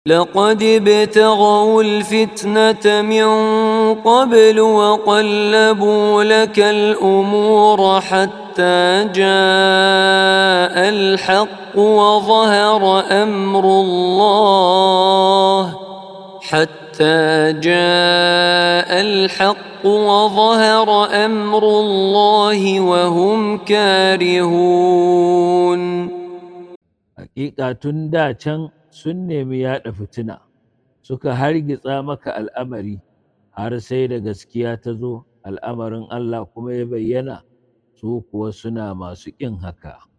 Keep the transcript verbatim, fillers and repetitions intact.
لقد ابتغوا الفتنة من قبل وقلبوا لك الأمور حتى جاء الحق وظهر أمر الله حتى جاء الحق وظهر أمر الله وهم كارهون. Hakika tun da can sun nemi yaɗa fitina, suka hargitsa maka al'amari har sai da gaskiya ta zo, al'amarin Allah kuma ya bayyana, su kuwa suna masu ƙin haka.